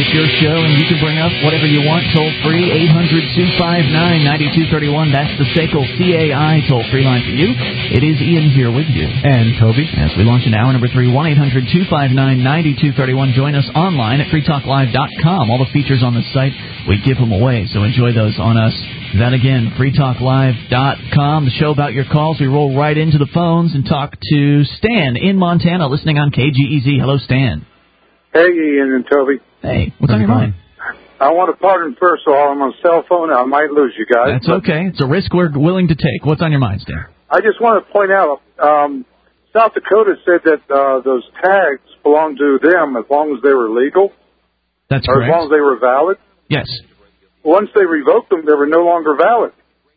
It's your show, and you can bring up whatever you want. Toll-free, 800-259-9231. That's the SACL CAI toll-free line for you. It is Ian here with you. And Toby. As we launch into hour number 3, 1-800-259-9231. Join us online at freetalklive.com. All the features on the site, we give them away, so enjoy those on us. That again, freetalklive.com. The show about your calls. We roll right into the phones and talk to Stan in Montana, listening on KGEZ. Hello, Stan. Hey, Ian and Toby. Hey, what's on your mind? I want to pardon, first of all, I'm on cell phone. I might lose you guys. That's okay. It's a risk we're willing to take. What's on your mind, Stan? I just want to point out, South Dakota said that those tags belonged to them as long as they were legal. That's or correct. As long as they were valid. Yes. Once they revoked them, they were no longer valid.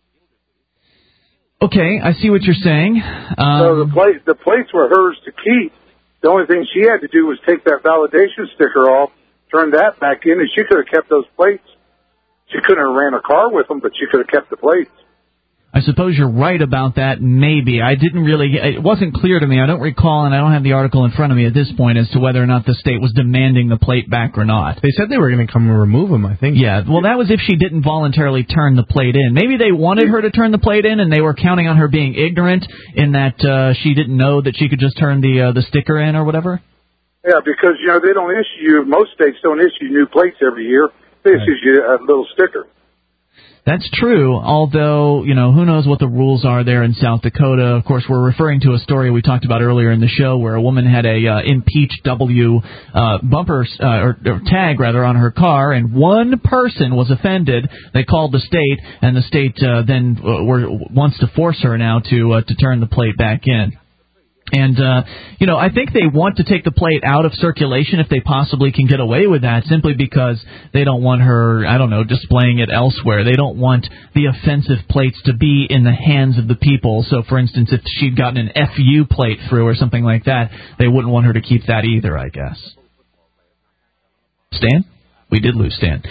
Okay, I see what you're saying. So the plates were hers to keep. The only thing she had to do was take that validation sticker off, turn that back in, and she could have kept those plates. She couldn't have ran a car with them, but she could have kept the plates. I suppose you're right about that, maybe. It wasn't clear to me. I don't recall, and I don't have the article in front of me at this point as to whether or not the state was demanding the plate back or not. They said they were going to come and remove them, I think. Yeah, well, that was if she didn't voluntarily turn the plate in. Maybe they wanted her to turn the plate in, and they were counting on her being ignorant in that she didn't know that she could just turn the sticker in or whatever. Yeah, because, they don't most states don't issue new plates every year. They issue you a little sticker. That's true, although, who knows what the rules are there in South Dakota. Of course, we're referring to a story we talked about earlier in the show where a woman had a impeach W bumper, or tag, rather, on her car, and one person was offended. They called the state, and the state then wants to force her now to turn the plate back in. And, I think they want to take the plate out of circulation if they possibly can get away with that, simply because they don't want her, displaying it elsewhere. They don't want the offensive plates to be in the hands of the people. So, for instance, if she'd gotten an FU plate through or something like that, they wouldn't want her to keep that either, I guess. Stan? We did lose Stan.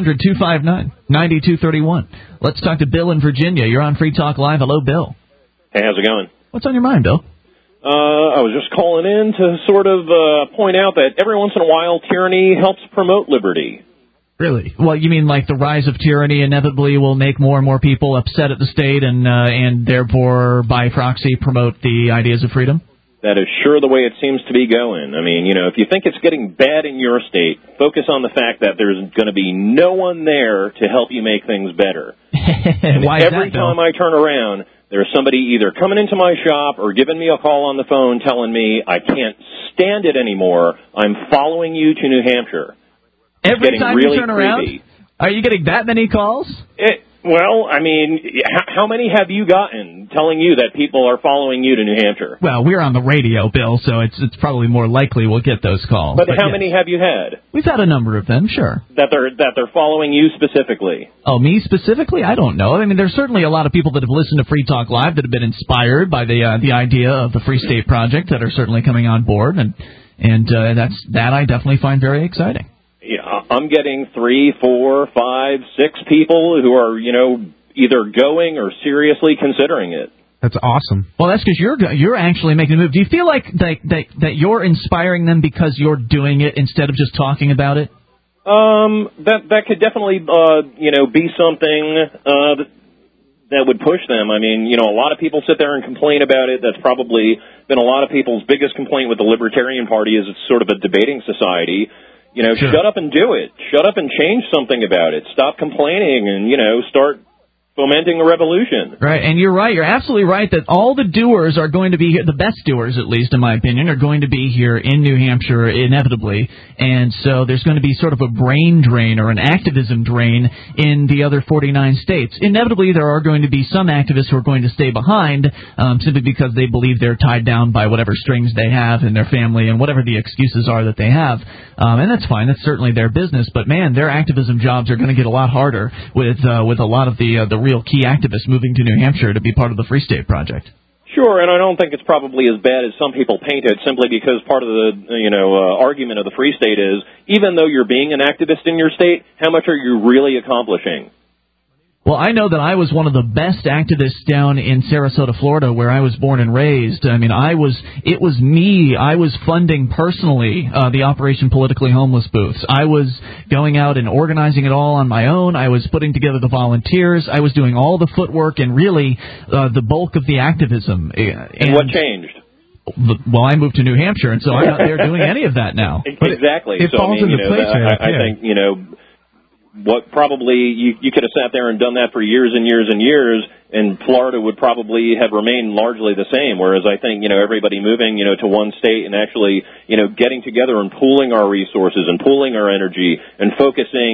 800-259-9231. Let's talk to Bill in Virginia. You're on Free Talk Live. Hello, Bill. Hey, how's it going? What's on your mind, Bill? I was just calling in to sort of point out that every once in a while tyranny helps promote liberty. Really? Well, you mean like the rise of tyranny inevitably will make more and more people upset at the state and therefore, by proxy, promote the ideas of freedom? That is sure the way it seems to be going. I mean, if you think it's getting bad in your state, focus on the fact that there's going to be no one there to help you make things better. And Why is every that, Bill? time I turn around, there's somebody either coming into my shop or giving me a call on the phone telling me I can't stand it anymore. I'm following you to New Hampshire. Every time really you turn around? creepy. Are you getting that many calls? Well, I mean, how many have you gotten telling you that people are following you to New Hampshire? Well, we're on the radio, Bill, so it's probably more likely we'll get those calls. But how many have you had? We've had a number of them, sure. That they're following you specifically? Oh, me specifically? I don't know. I mean, there's certainly a lot of people that have listened to Free Talk Live that have been inspired by the idea of the Free State Project that are certainly coming on board, and that I definitely find very exciting. Yeah, I'm getting 3, 4, 5, 6 people who are, either going or seriously considering it. That's awesome. Well, that's because you're actually making a move. Do you feel like that you're inspiring them because you're doing it instead of just talking about it? That could definitely, be something that would push them. I mean, a lot of people sit there and complain about it. That's probably been a lot of people's biggest complaint with the Libertarian Party is it's sort of a debating society. Sure. Shut up and do it. Shut up and change something about it. Stop complaining and, start fomenting a revolution. Right, and you're right. You're absolutely right that all the doers are going to be here, the best doers, at least, in my opinion, are going to be here in New Hampshire, inevitably. And so there's going to be sort of a brain drain or an activism drain in the other 49 states. Inevitably, there are going to be some activists who are going to stay behind simply because they believe they're tied down by whatever strings they have in their family and whatever the excuses are that they have. And that's fine. That's certainly their business. But, man, their activism jobs are going to get a lot harder with a lot of the real key activists moving to New Hampshire to be part of the Free State Project. Sure, and I don't think it's probably as bad as some people paint it, simply because part of the argument of the Free State is, even though you're being an activist in your state, how much are you really accomplishing? Well, I know that I was one of the best activists down in Sarasota, Florida, where I was born and raised. I mean, it was me. I was funding personally the Operation Politically Homeless booths. I was going out and organizing it all on my own. I was putting together the volunteers. I was doing all the footwork and really the bulk of the activism. And what changed? Well, I moved to New Hampshire, and so I'm not there doing any of that now. Exactly. It falls into place. I think, what probably you could have sat there and done that for years and years and years, and Florida would probably have remained largely the same. Whereas I think, everybody moving, to one state and actually, getting together and pooling our resources and pooling our energy and focusing,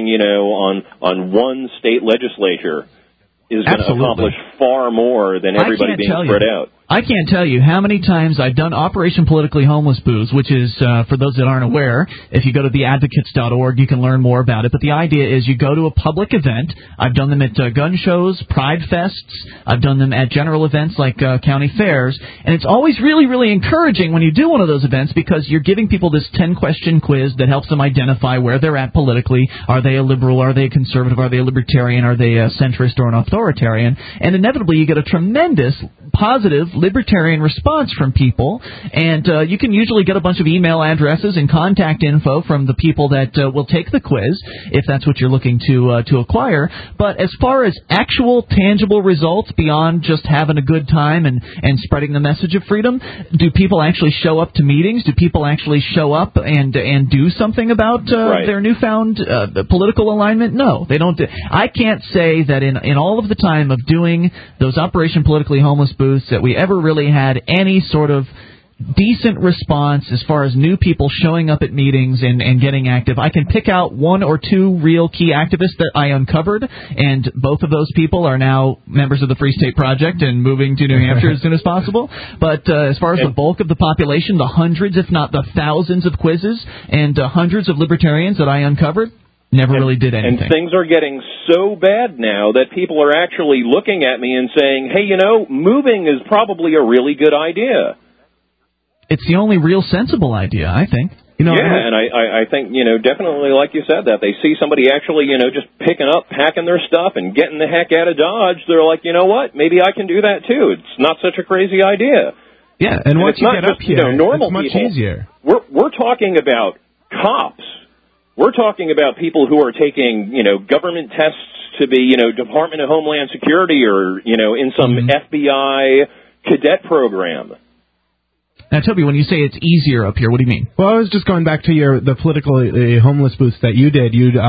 on one state legislature is going to accomplish far more than everybody being spread out. I can't tell you how many times I've done Operation Politically Homeless booths, which is, for those that aren't aware, if you go to theadvocates.org, you can learn more about it. But the idea is you go to a public event. I've done them at gun shows, pride fests. I've done them at general events like county fairs. And it's always really, really encouraging when you do one of those events because you're giving people this 10-question quiz that helps them identify where they're at politically. Are they a liberal? Are they a conservative? Are they a libertarian? Are they a centrist or an authoritarian? And inevitably you get a tremendous positive libertarian response from people, and you can usually get a bunch of email addresses and contact info from the people that will take the quiz, if that's what you're looking to acquire. But as far as actual tangible results beyond just having a good time and spreading the message of freedom, do people actually show up to meetings? Do people actually show up and do something about their newfound political alignment? No, they don't. I can't say that in all of the time of doing those Operation Politically Homeless booths that we ever really had any sort of decent response as far as new people showing up at meetings and getting active. I can pick out one or two real key activists that I uncovered, and both of those people are now members of the Free State Project and moving to New Hampshire as soon as possible. But as far as the bulk of the population, the hundreds, if not the thousands of quizzes and hundreds of libertarians that I uncovered, never really did anything. And things are getting so bad now that people are actually looking at me and saying, hey, moving is probably a really good idea. It's the only real sensible idea, I think. And I think, definitely, like you said, that they see somebody actually, just picking up, packing their stuff and getting the heck out of Dodge. They're like, you know what, maybe I can do that too. It's not such a crazy idea. Yeah, and once you get up here, normal it's much people. Easier. We're talking about cops. We're talking about people who are taking, government tests to be, Department of Homeland Security or, in some FBI cadet program. Now, Toby, when you say it's easier up here, what do you mean? Well, I was just going back to the political homeless booths that you did. You'd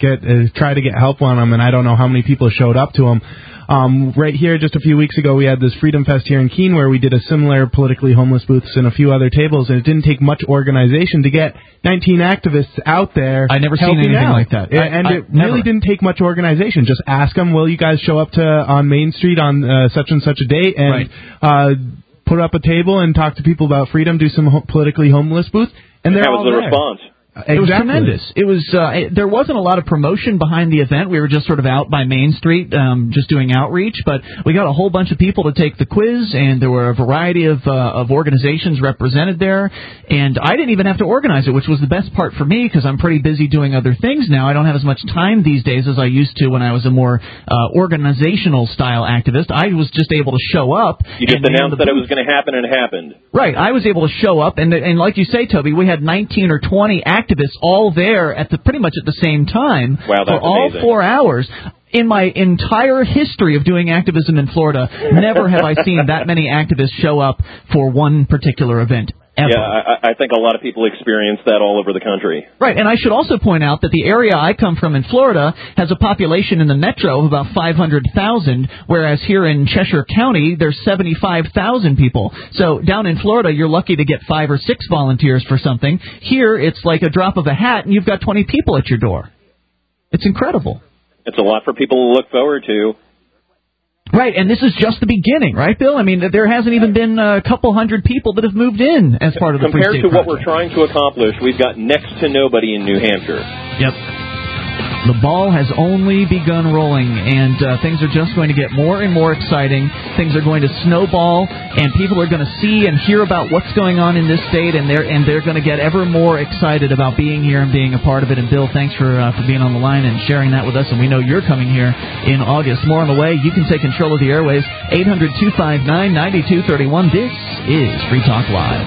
try to get help on them, and I don't know how many people showed up to them. Right here, just a few weeks ago, we had this Freedom Fest here in Keene where we did a similar politically homeless booths and a few other tables, and it didn't take much organization to get 19 activists out there. I never seen anything like that. It really didn't take much organization. Just ask them, will you guys show up on Main Street on such and such a date, and put up a table and talk to people about freedom, do some politically homeless booths, and they're all there. That was the response. Exactly. It was tremendous. It was there wasn't a lot of promotion behind the event. We were just sort of out by Main Street, just doing outreach. But we got a whole bunch of people to take the quiz, and there were a variety of organizations represented there. And I didn't even have to organize it, which was the best part for me because I'm pretty busy doing other things now. I don't have as much time these days as I used to when I was a more organizational style activist. I was just able to show up. You just announced that it was going to happen, and it happened. Right. I was able to show up, and like you say, Toby, we had 19 or 20 activists all there at pretty much at the same time for all amazing. 4 hours. In my entire history of doing activism in Florida, never have I seen that many activists show up for one particular event. Ever. Yeah, I think a lot of people experience that all over the country. Right, and I should also point out that the area I come from in Florida has a population in the metro of about 500,000, whereas here in Cheshire County, there's 75,000 people. So down in Florida, you're lucky to get 5 or 6 volunteers for something. Here, it's like a drop of a hat, and you've got 20 people at your door. It's incredible. It's a lot for people to look forward to. Right, and this is just the beginning, right, Bill? I mean, there hasn't even been a couple hundred people that have moved in as part of the Free State Project. Compared to what we're trying to accomplish, we've got next to nobody in New Hampshire. Yep. The ball has only begun rolling, and things are just going to get more and more exciting. Things are going to snowball, and people are going to see and hear about what's going on in this state, and they're going to get ever more excited about being here and being a part of it. And Bill, thanks for being on the line and sharing that with us. And we know you're coming here in August. More on the way. You can take control of the airways. 800-259-9231. This is Free Talk Live.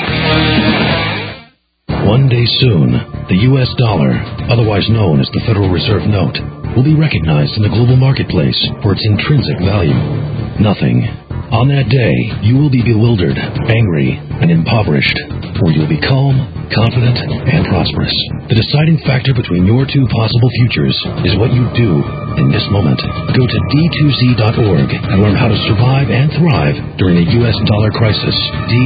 One day soon, the U.S. dollar, otherwise known as the Federal Reserve Note, will be recognized in the global marketplace for its intrinsic value. Nothing. On that day, you will be bewildered, angry, and impoverished, or you'll be calm, confident, and prosperous. The deciding factor between your two possible futures is what you do in this moment. Go to d2z.org and learn how to survive and thrive during the U.S. dollar crisis.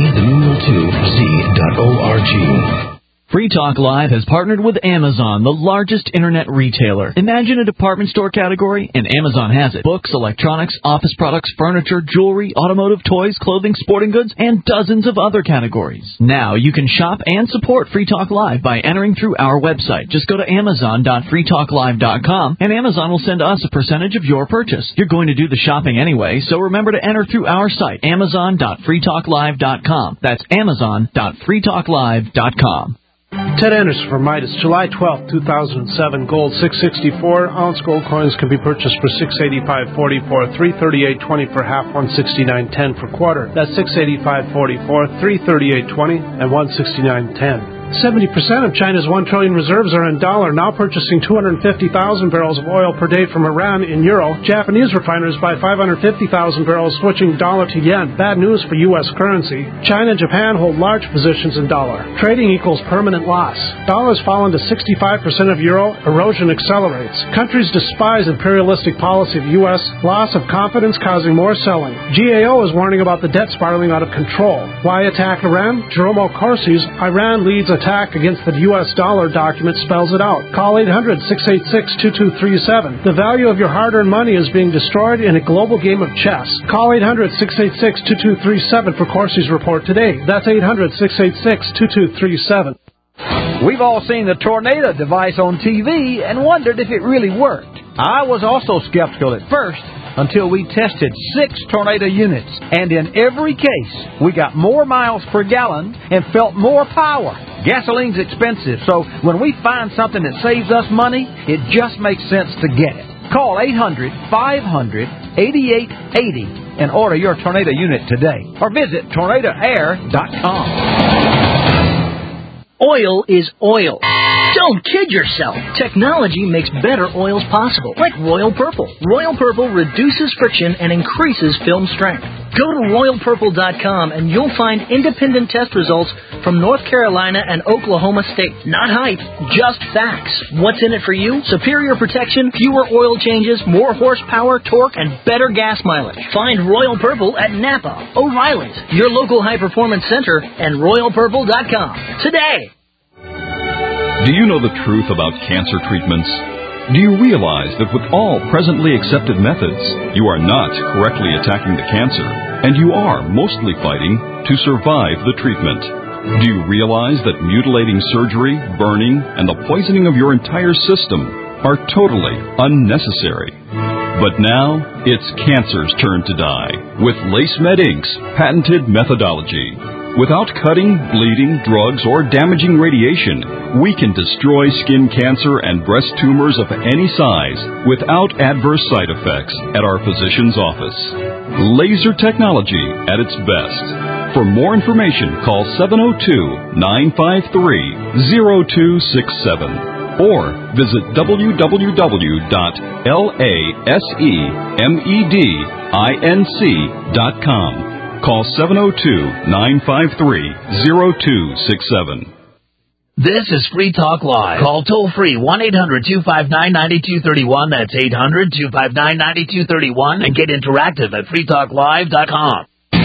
D2z.org. Free Talk Live has partnered with Amazon, the largest internet retailer. Imagine a department store category, and Amazon has it. Books, electronics, office products, furniture, jewelry, automotive, toys, clothing, sporting goods, and dozens of other categories. Now you can shop and support Free Talk Live by entering through our website. Just go to amazon.freetalklive.com, and Amazon will send us a percentage of your purchase. You're going to do the shopping anyway, so remember to enter through our site, amazon.freetalklive.com. That's amazon.freetalklive.com. Ted Anderson for Midas, July 12, 2007. Gold 664 ounce gold coins can be purchased for $685.40 for $338.20 for half, $169.10 for quarter. That's $685.40 $338.20 and $169.10. 70% of China's 1 trillion reserves are in dollar, now purchasing 250,000 barrels of oil per day from Iran in euro. Japanese refiners buy 550,000 barrels, switching dollar to yen. Bad news for U.S. currency. China and Japan hold large positions in dollar. Trading equals permanent loss. Dollar's fallen to 65% of euro. Erosion accelerates. Countries despise imperialistic policy of U.S. Loss of confidence causing more selling. GAO is warning about the debt spiraling out of control. Why attack Iran? Jerome Corsi's Iran leads attack against the U.S. dollar document spells it out. Call 800-686-2237. The value of your hard-earned money is being destroyed in a global game of chess. Call 800-686-2237 for Corsi's report today. That's 800-686-2237. We've all seen the tornado device on TV and wondered if it really worked. I was also skeptical at first until we tested 6 tornado units, and in every case, we got more miles per gallon and felt more power. Gasoline's expensive, so when we find something that saves us money, it just makes sense to get it. Call 800-500-8880 and order your tornado unit today, or visit tornadoair.com. Oil is oil. Don't kid yourself. Technology makes better oils possible, like Royal Purple. Royal Purple reduces friction and increases film strength. Go to RoyalPurple.com and you'll find independent test results from North Carolina and Oklahoma State. Not hype, just facts. What's in it for you? Superior protection, fewer oil changes, more horsepower, torque, and better gas mileage. Find Royal Purple at Napa, O'Reilly's, your local high-performance center, and RoyalPurple.com today. Do you know the truth about cancer treatments? Do you realize that with all presently accepted methods, you are not correctly attacking the cancer, and you are mostly fighting to survive the treatment? Do you realize that mutilating surgery, burning, and the poisoning of your entire system are totally unnecessary? But now, it's cancer's turn to die with LaceMed Inc.'s patented methodology. Without cutting, bleeding, drugs, or damaging radiation, we can destroy skin cancer and breast tumors of any size without adverse side effects at our physician's office. Laser technology at its best. For more information, call 702-953-0267 or visit www.lasemedinc.com. Call 702-953-0267. This is Free Talk Live. Call toll-free 1-800-259-9231. That's 800-259-9231. And get interactive at freetalklive.com.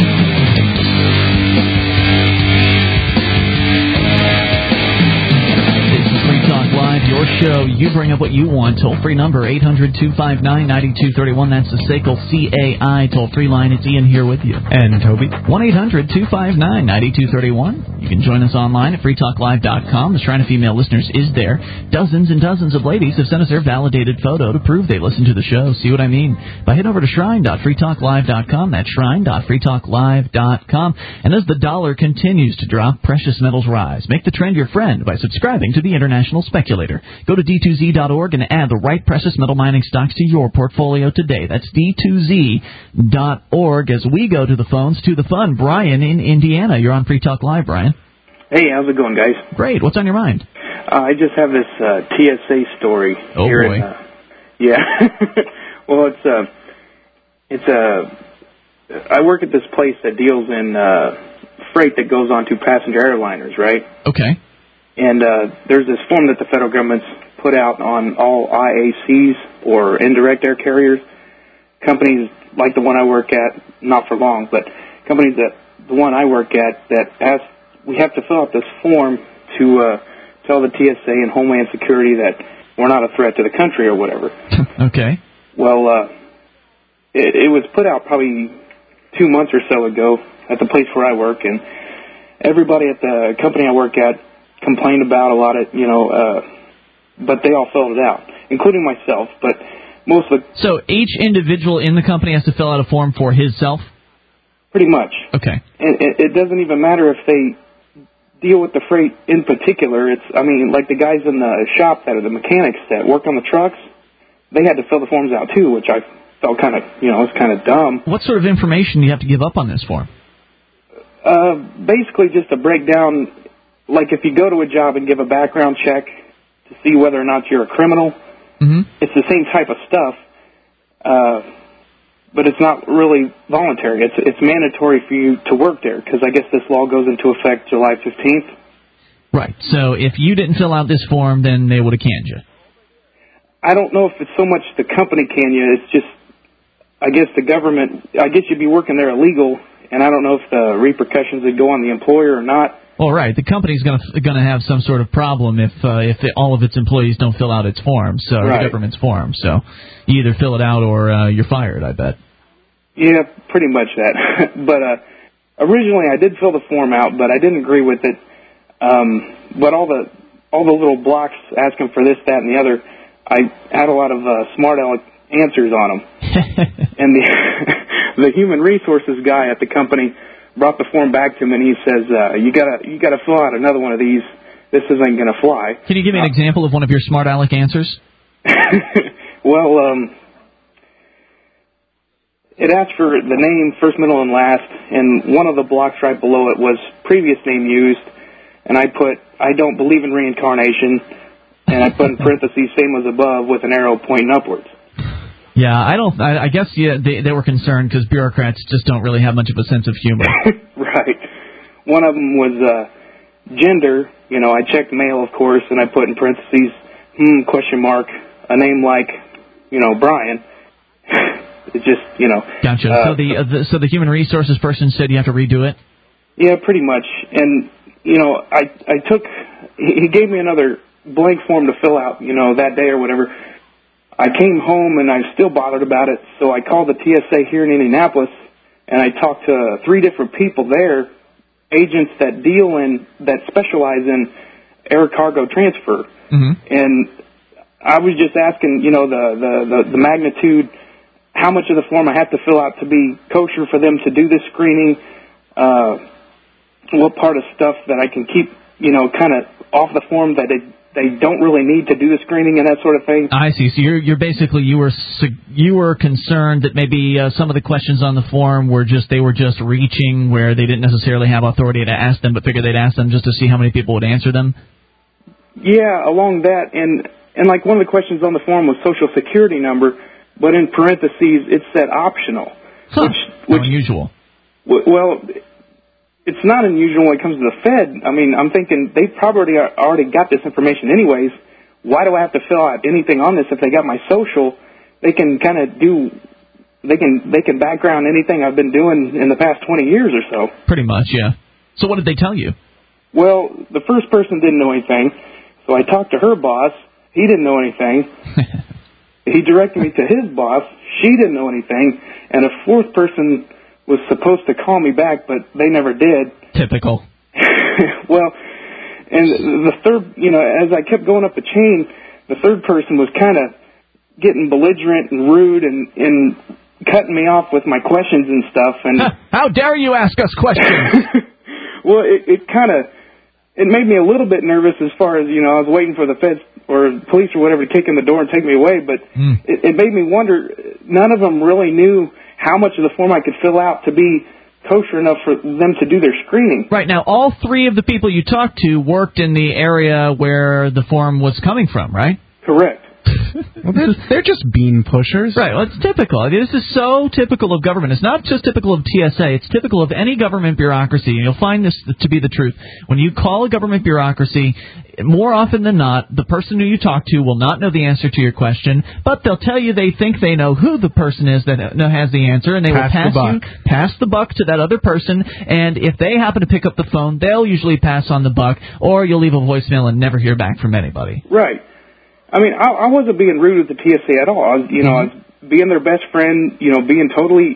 Your show, you bring up what you want. Toll-free number, 800-259-9231. That's the SACL CAI toll-free line. It's Ian here with you. And Toby. 1-800-259-9231. You can join us online at freetalklive.com. The Shrine of Female Listeners is there. Dozens and dozens of ladies have sent us their validated photo to prove they listen to the show. See what I mean? By head over to shrine.freetalklive.com. That's shrine.freetalklive.com. And as the dollar continues to drop, precious metals rise. Make the trend your friend by subscribing to the International Speculator. Go to d2z.org and add the right precious metal mining stocks to your portfolio today. That's d2z.org. As we go to the phones, to the fun, Brian in Indiana. You're on Free Talk Live, Brian. Hey, how's it going, guys? Great. What's on your mind? I just have this TSA story. Oh, here boy. Yeah. Well, I work at this place that deals in freight that goes on to passenger airliners, right? Okay. And there's this form that the federal government's put out on all IACs, or indirect air carriers. Companies like the one I work at, not for long, but companies that the one I work at that we have to fill out this form to tell the TSA and Homeland Security that we're not a threat to the country or whatever. Okay. Well, it was put out probably 2 months or so ago at the place where I work, and everybody at the company I work at complained about a lot of, but they all filled it out, including myself, but most of the... So each individual in the company has to fill out a form for himself? Pretty much. Okay. And it doesn't even matter if they deal with the freight in particular. Like the guys in the shop that are the mechanics that work on the trucks, they had to fill the forms out too, which I felt kind of, it's kind of dumb. What sort of information do you have to give up on this form? Basically just to break down, like if you go to a job and give a background check to see whether or not you're a criminal, it's the same type of stuff, but it's not really voluntary. It's mandatory for you to work there, because I guess this law goes into effect July 15th. Right. So if you didn't fill out this form, then they would have canned you. I don't know if it's so much the company can you. It's just, I guess the government, I guess you'd be working there illegal, and I don't know if the repercussions would go on the employer or not. Well, right. The company's going to have some sort of problem if all of its employees don't fill out its form, so Right. the government's form. So you either fill it out or you're fired, I bet. Yeah, pretty much that. But originally I did fill the form out, but I didn't agree with it. But all the little blocks asking for this, that, and the other, I had a lot of smart aleck answers on them. And the human resources guy at the company brought the form back to him, and he says, "You gotta fill out another one of these. This isn't gonna fly." Can you give me an example of one of your smart aleck answers? Well, it asked for the name, first, middle, and last, and one of the blocks right below it was previous name used, and I put, "I don't believe in reincarnation," and I put in parentheses, "same as above," with an arrow pointing upwards. Yeah, I guess they were concerned because bureaucrats just don't really have much of a sense of humor. Right. One of them was gender. I checked male, of course, and I put in parentheses, question mark, a name like, Brian. It's just, Gotcha. So the human resources person said you have to redo it? Yeah, pretty much. And, he gave me another blank form to fill out, that day or whatever. I came home and I was still bothered about it, so I called the TSA here in Indianapolis, and I talked to 3 different people there, agents that specialize in air cargo transfer. And I was just asking, the magnitude, how much of the form I have to fill out to be kosher for them to do this screening, what part of stuff that I can keep, kind of off the form that they don't really need to do the screening and that sort of thing. I see. So you're basically you were concerned that maybe some of the questions on the form were just reaching where they didn't necessarily have authority to ask them, but figured they'd ask them just to see how many people would answer them. Yeah, along that, and like one of the questions on the form was Social Security number, but in parentheses it said optional, which unusual. Well, it's not unusual when it comes to the Fed. I mean, I'm thinking they probably already got this information anyways. Why do I have to fill out anything on this if they got my social? They can kind of they can background anything I've been doing in the past 20 years or so. Pretty much, yeah. So what did they tell you? Well, the first person didn't know anything, so I talked to her boss. He didn't know anything. He directed me to his boss. She didn't know anything. And a fourth person was supposed to call me back, but they never did. Typical. Well, and the third, as I kept going up the chain, the third person was kind of getting belligerent and rude and cutting me off with my questions and stuff. And how dare you ask us questions? Well, it made me a little bit nervous as far as, I was waiting for the feds or police or whatever to kick in the door and take me away, but it made me wonder, none of them really knew how much of the form I could fill out to be kosher enough for them to do their screening. Right. Now, all three of the people you talked to worked in the area where the form was coming from, right? Correct. Well, they're just bean pushers. Right. Well, it's typical. I mean, this is so typical of government. It's not just typical of TSA. It's typical of any government bureaucracy. And you'll find this to be the truth. When you call a government bureaucracy, more often than not, the person who you talk to will not know the answer to your question, but they'll tell you they think they know who the person is that has the answer, and they will pass the buck to that other person, and if they happen to pick up the phone, they'll usually pass on the buck, or you'll leave a voicemail and never hear back from anybody. Right. I mean, I wasn't being rude with the TSA at all. I was, I was being their best friend, being totally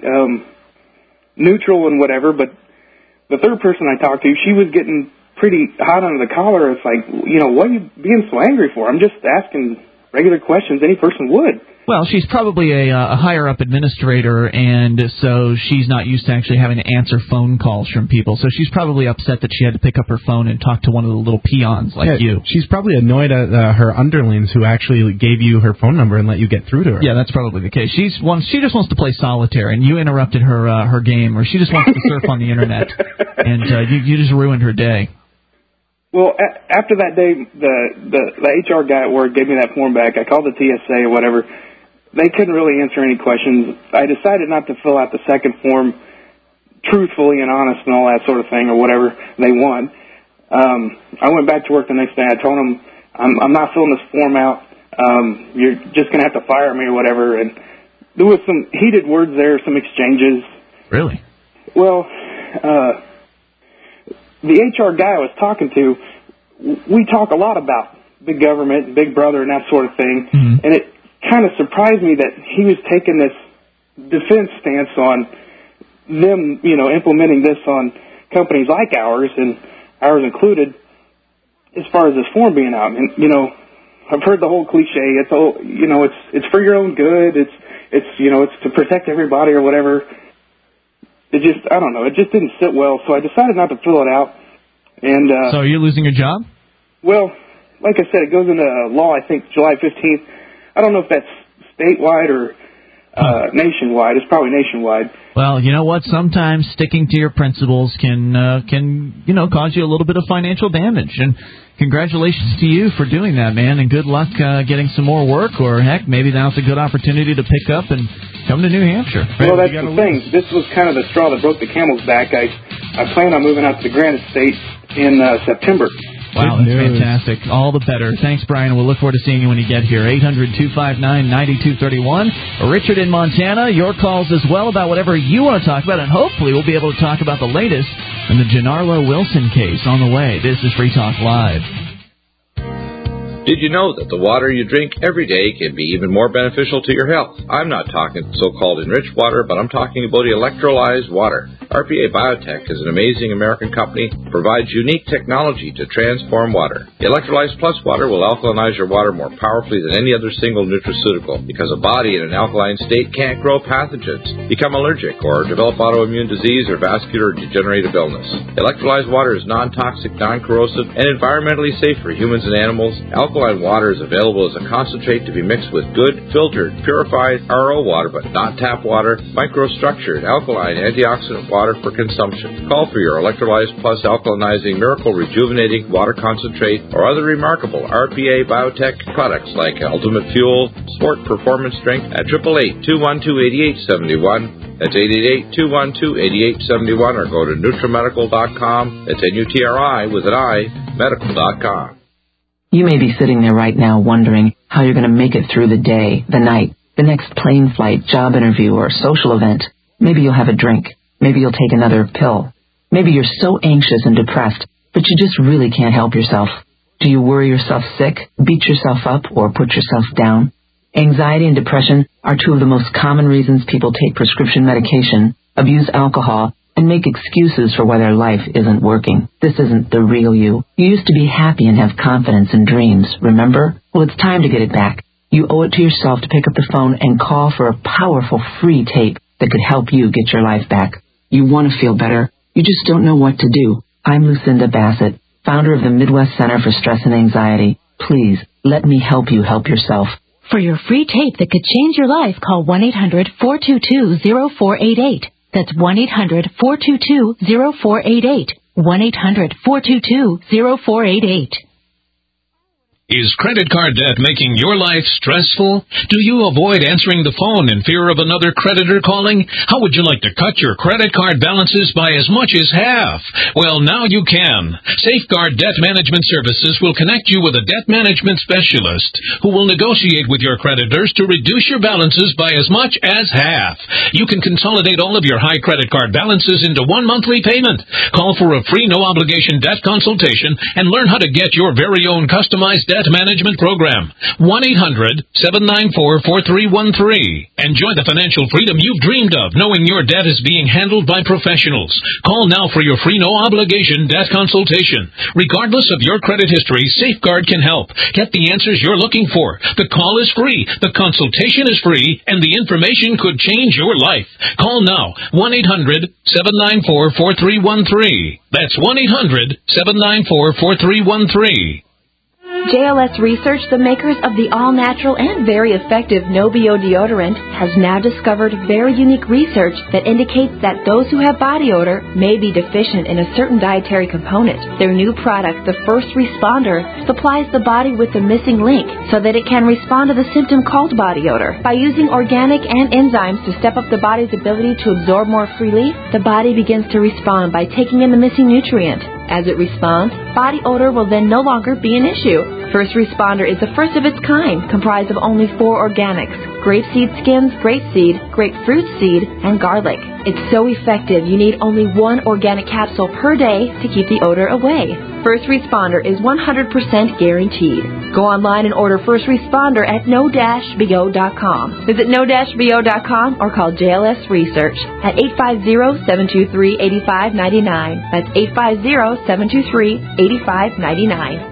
neutral and whatever, but the third person I talked to, she was getting pretty hot under the collar. It's like, what are you being so angry for? I'm just asking regular questions any person would. Well, she's probably a higher-up administrator, and so she's not used to actually having to answer phone calls from people. So she's probably upset that she had to pick up her phone and talk to one of the little peons like you. She's probably annoyed at her underlings who actually gave you her phone number and let you get through to her. Yeah, that's probably the case. She just wants to play solitaire, and you interrupted her game, or she just wants to surf on the Internet, and you just ruined her day. Well, after that day, the HR guy at work gave me that form back. I called the TSA or whatever. They couldn't really answer any questions. I decided not to fill out the second form truthfully and honest and all that sort of thing or whatever they want. I went back to work the next day. I told them, I'm not filling this form out. You're just going to have to fire me or whatever. And there was some heated words there, some exchanges. Really? Well, the HR guy I was talking to, we talk a lot about big government, Big Brother, and that sort of thing. Mm-hmm. And it kind of surprised me that he was taking this defense stance on them, implementing this on companies like ours, and ours included, as far as this form being out. And, I've heard the whole cliche. It's all, it's for your own good. It's to protect everybody or whatever. It just, I don't know. It just didn't sit well, so I decided not to fill it out. And so are you losing your job? Well, like I said, it goes into law, I think, July 15th. I don't know if that's statewide or nationwide. It's probably nationwide. Well, you know what? Sometimes sticking to your principles can cause you a little bit of financial damage. And congratulations to you for doing that, man. And good luck getting some more work. Or, heck, maybe now's a good opportunity to pick up and come to New Hampshire. Well, that's the thing. This was kind of the straw that broke the camel's back. I plan on moving out to the Granite State in September. Wow, that's fantastic. All the better. Thanks, Brian. We'll look forward to seeing you when you get here. 800-259-9231. Richard in Montana, your calls as well about whatever you want to talk about, and hopefully we'll be able to talk about the latest in the Gennaro Wilson case on the way. This is Free Talk Live. Did you know that the water you drink every day can be even more beneficial to your health? I'm not talking so-called enriched water, but I'm talking about electrolyzed water. RPA Biotech is an amazing American company that provides unique technology to transform water. Electrolyzed Plus water will alkalinize your water more powerfully than any other single nutraceutical because a body in an alkaline state can't grow pathogens, become allergic, or develop autoimmune disease or vascular degenerative illness. Electrolyzed water is non-toxic, non-corrosive, and environmentally safe for humans and animals. Alkaline water is available as a concentrate to be mixed with good, filtered, purified RO water, but not tap water, microstructured, alkaline, antioxidant water for consumption. Call for your Electrolyzed Plus alkalinizing, miracle rejuvenating water concentrate or other remarkable RPA Biotech products like Ultimate Fuel, Sport Performance Drink at 888-212-8871. That's 888-212-8871, or go to NutriMedical.com. That's N-U-T-R-I with an I, medical.com. You may be sitting there right now wondering how you're going to make it through the day, the night, the next plane flight, job interview, or social event. Maybe you'll have a drink. Maybe you'll take another pill. Maybe you're so anxious and depressed, but you just really can't help yourself. Do you worry yourself sick, beat yourself up, or put yourself down? Anxiety and depression are two of the most common reasons people take prescription medication, abuse alcohol, and make excuses for why their life isn't working. This isn't the real you. You used to be happy and have confidence and dreams, remember? Well, it's time to get it back. You owe it to yourself to pick up the phone and call for a powerful free tape that could help you get your life back. You want to feel better. You just don't know what to do. I'm Lucinda Bassett, founder of the Midwest Center for Stress and Anxiety. Please, let me help you help yourself. For your free tape that could change your life, call 1-800-422-0488. That's 1-800-422-0488. 1-800-422-0488. Is credit card debt making your life stressful? Do you avoid answering the phone in fear of another creditor calling? How would you like to cut your credit card balances by as much as half? Well, now you can. Safeguard Debt Management Services will connect you with a debt management specialist who will negotiate with your creditors to reduce your balances by as much as half. You can consolidate all of your high credit card balances into one monthly payment. Call for a free no-obligation debt consultation and learn how to get your very own customized debt management program. 1-800-794-4313. Enjoy the financial freedom you've dreamed of, knowing your debt is being handled by professionals. Call now for your free no-obligation debt consultation. Regardless of your credit history, Safeguard can help. Get the answers you're looking for. The call is free, the consultation is free, and the information could change your life. Call now. 1-800-794-4313. That's 1-800-794-4313. JLS Research, the makers of the all-natural and very effective No-BO deodorant, has now discovered very unique research that indicates that those who have body odor may be deficient in a certain dietary component. Their new product, the First Responder, supplies the body with the missing link so that it can respond to the symptom called body odor. By using organic and enzymes to step up the body's ability to absorb more freely, the body begins to respond by taking in the missing nutrient. As it responds, body odor will then no longer be an issue. First Responder is the first of its kind, comprised of only 4 organics: grapeseed skins, grapeseed, grapefruit seed, and garlic. It's so effective you need only 1 organic capsule per day to keep the odor away. First Responder is 100% guaranteed. Go online and order First Responder at no-bo.com. Visit no-bo.com or call JLS Research at 850-723-8599. That's 850-723-8599.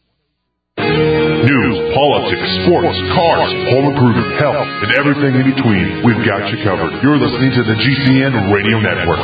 News, politics, sports, cars, home improvement, health, and everything in between. We've got you covered. You're listening to the GCN Radio Network.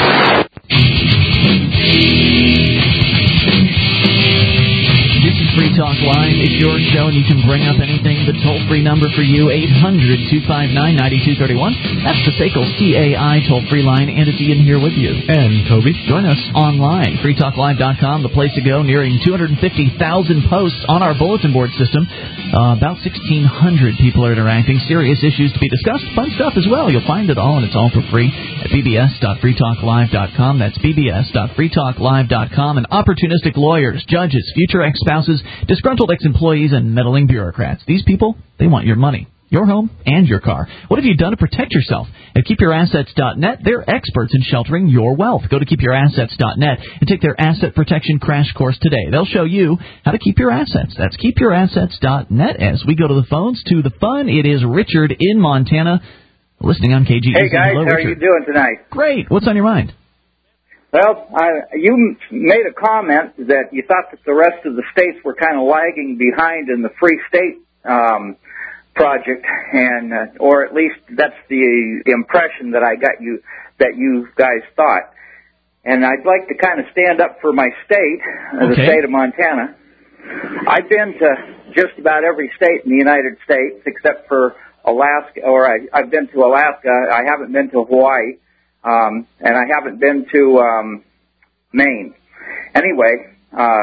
This is Free Talk Live. It's your show, and you can bring up anything. The toll-free number for you, 800-259-9231. That's the SACL CAI toll-free line, and it's Ian here with you. And Toby. Join us online, freetalklive.com, the place to go, nearing 250,000 posts on our bulletin board system. About 1,600 people are interacting. Serious issues to be discussed. Fun stuff as well. You'll find it all, and it's all for free at bbs.freetalklive.com. That's bbs.freetalklive.com. And opportunistic lawyers, judges, future ex-spouses, disgruntled ex-employees, and meddling bureaucrats. These people, they want your money, your home, and your car. What have you done to protect yourself? At KeepYourAssets.net, they're experts in sheltering your wealth. Go to KeepYourAssets.net and take their asset protection crash course today. They'll show you how to keep your assets. That's KeepYourAssets.net. As we go to the phones, to the fun, it is Richard in Montana, listening on KGEZ. Hey, guys, hello, how are you doing tonight? Great. What's on your mind? Well, you made a comment that you thought that the rest of the states were kind of lagging behind in the Free State project, and or at least that's the impression that I got that you guys thought. And I'd like to kind of stand up for my state, the state of Montana. I've been to just about every state in the United States except for Alaska, or I've been to Alaska. I haven't been to Hawaii, and I haven't been to Maine. Anyway,